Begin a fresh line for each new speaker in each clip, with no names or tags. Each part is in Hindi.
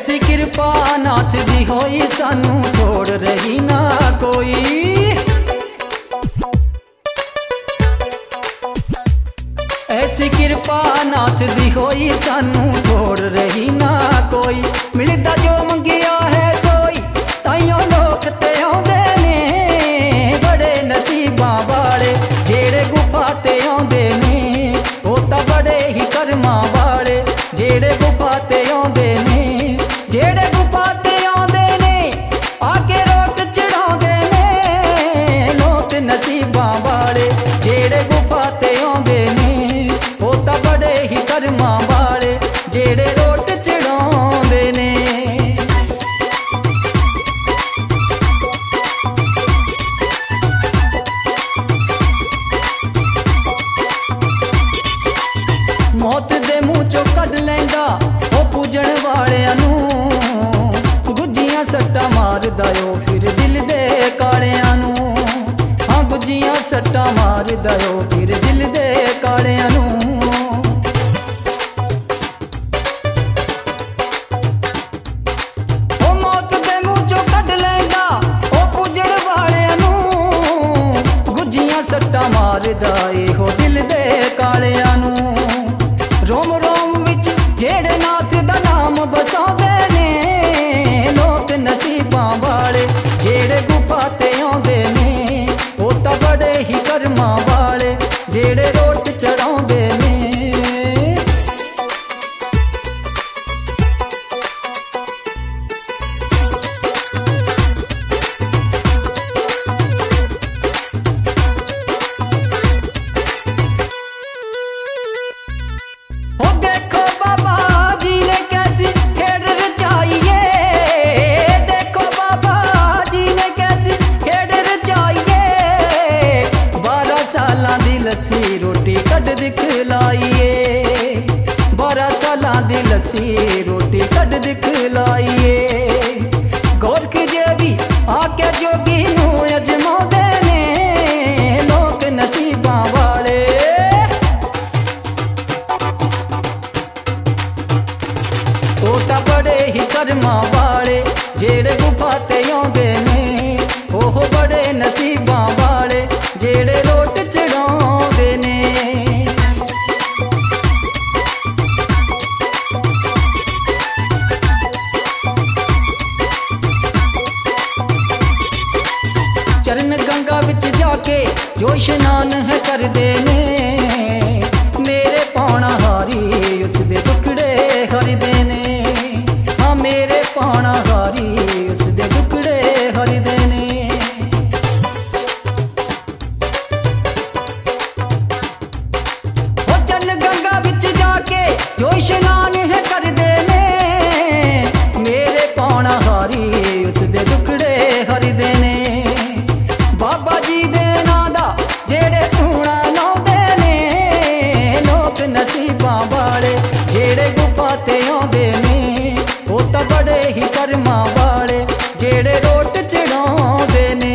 ऐसी कृपा नाथ दी होई सानू छोड़ रही ना कोई। ऐसी कृपा नाथ दी होई सानू छोड़ रही ना कोई। मिलदा जो मंगिया है सोई ताइयों लोक ते आउंदे ने, बड़े नसीबां वाले जेड़े गुफा ते आउंदे ने, ओ तां बड़े ही कर्मां वाले जेड़े गुफा ते आउंदे ने, जेड़े गुफा ते आउंदे ने आके रोट चढ़ाउंदे ने। लोक नसीबां वाले जेड़े गुफा ते आउंदे ने, ओ तां बड़े ही कर्मां वाले जेड़े रोट चढ़ाउंदे ने। मौत दे मुंह चो कढ लैंदा ओ पूजण वालियां नूं, गुज्जियां सट्टा मारदा ओ फिर दिल दे कालियां नूं। हाँ गुज्जियां सट्टा मारदा ओ फिर दिल दे कालियां नूं। ओ मौत दे मुंह चो कढ लैंदा ओ पूजण वालियां नूं, गुज्जियां सट्टा मारदा ए हो दिल दे कालियां नूं। रोम रोम विच जेड़े नाथ दा नाम बसाउंदे ने, लोक नसीबां वाले जेड़े गुफा ते आउंदे ने, ओ तां बड़े ही कर्मां वाले जेड़े रोट चढ़ाउंदे ने। ओ देखो बाबा जी ने कैसी खेड़ रचाई है, देखो बाबा जी ने कैसी खेड़ रचाई है। 12 सालां दी लस्सी रोटी कढ दिखलाई है, 12 सालां दी लस्सी रोटी कढ दिखलाई है। गोरख जे भी आके जोगी नूं अजमाउंदे ने, लोक नसीबां वाले ओ तां बड़े ही कर्मां वाले जेड़े गुफा ते आउंदे ने, ओह बड़े नसीबां वाले जेड़े रोट चढ़ाउंदे ने। चरण गंगा विच जाके जो इशनान है करदे ने, मेरे पाणा हारी उसदे दुखड़े हरदे ने। हाँ मेरे पाणा हारी उसदे दुखड़े हरदे ने। ओ चरण गंगा विच जाके जो इशनान है करदे ने, मेरे पाणा हारी उसदे दुखड़े हरदे ने। बाबा जी दे नां दा जेड़े धूणा लाउंदे ने, लोक नसीबां वाले जेड़े गुफा ते आउंदे ने, ओ तां बड़े ही कर्मां वाले जेड़े रोट चढ़ाउंदे ने।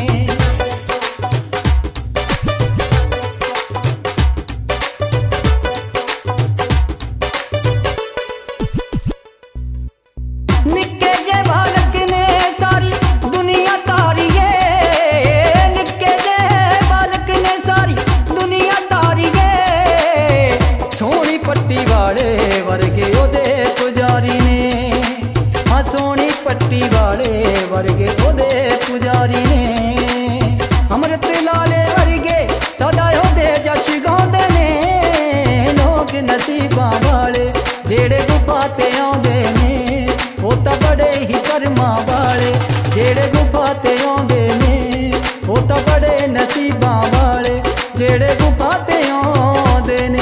निक्के जे बालक ने सारी दुनिया तारी है, निक्के जे बालक ने सारी दुनिया तारी है। सोनी पट्टी वाले वर्गे ओदे पुजारी ने, हाँ सोनी पट्टी वाले वर्गे ओदे पुजारी ने। अमृत लाले वर्गे सदा ओदे जश गाउंदे ने, लोक नसीबां वाले जेड़े गुफा ते आउंदे ने, ओ तां बड़े ही कर्मां वाले जेड़े गुफा ते आउंदे ने, ओ तां बड़े नसीबां वाले जेड़े गुफा ते आउंदे ने।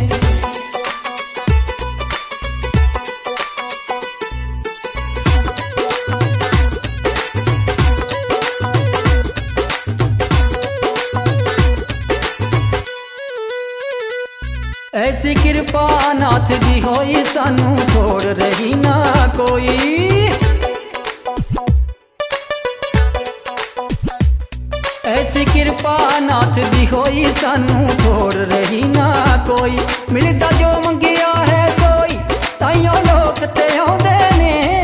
ऐसी कृपा नाथ दी होई सानू छोड़ रही ना कोई। ऐसी कृपा नाथ दी होई सानू छोड़ रही ना कोई। मिलदा जो मंगिया है सोई ताइयों लोक ते आउंदे ने